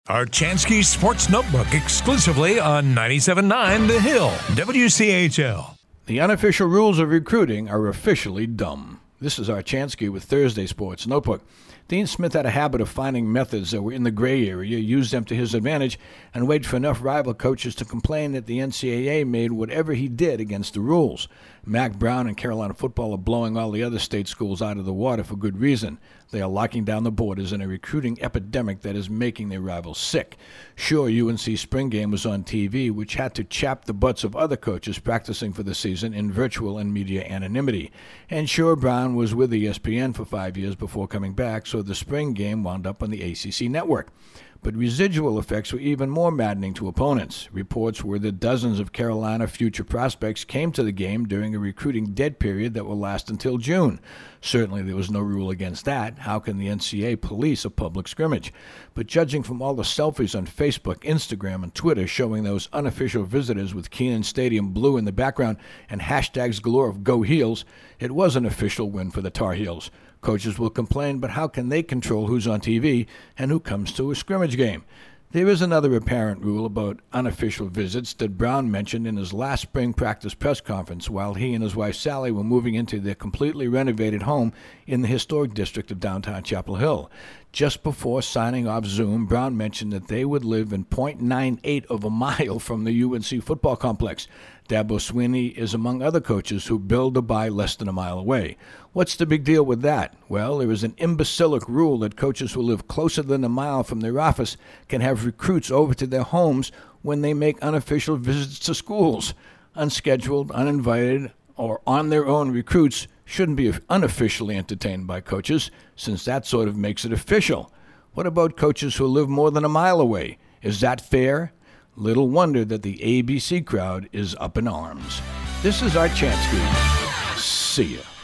Archansky Sports Notebook exclusively on 97.9 The Hill, WCHL. The unofficial rules of recruiting are officially dumb. This is Archansky with Thursday Sports Notebook. Dean Smith had a habit of finding methods that were in the gray area, used them to his advantage, and wait for enough rival coaches to complain that the NCAA made whatever he did against the rules. Mack Brown and Carolina football are blowing all the other state schools out of the water for good reason. They are locking down the borders in a recruiting epidemic that is making their rivals sick. Sure, UNC spring game was on TV, which had to chap the butts of other coaches practicing for the season in virtual and media anonymity. And sure, Brown was with ESPN for 5 years before coming back, so the spring game wound up on the ACC network. But residual effects were even more maddening to opponents. Reports were that dozens of Carolina future prospects came to the game during a recruiting dead period that will last until June. Certainly there was no rule against that. How can the NCAA police a public scrimmage? But judging from all the selfies on Facebook, Instagram, and Twitter showing those unofficial visitors with Kenan Stadium blue in the background and hashtags galore of Go Heels, it was an official win for the Tar Heels. Coaches will complain, but how can they control who's on TV and who comes to a scrimmage game? There is another apparent rule about unofficial visits that Brown mentioned in his last spring practice press conference while he and his wife Sally were moving into their completely renovated home in the historic district of downtown Chapel Hill. Just before signing off Zoom, Brown mentioned that they would live in 0.98 of a mile from the UNC football complex. Dabo Swinney is among other coaches who build or buy less than a mile away. What's the big deal with that? Well, there is an imbecilic rule that coaches who live closer than a mile from their office can have recruits over to their homes when they make unofficial visits to schools. Unscheduled, uninvited, or on their own recruits shouldn't be unofficially entertained by coaches, since that sort of makes it official. What about coaches who live more than a mile away? Is that fair? Little wonder that the ABC crowd is up in arms. This is Archansky. See ya.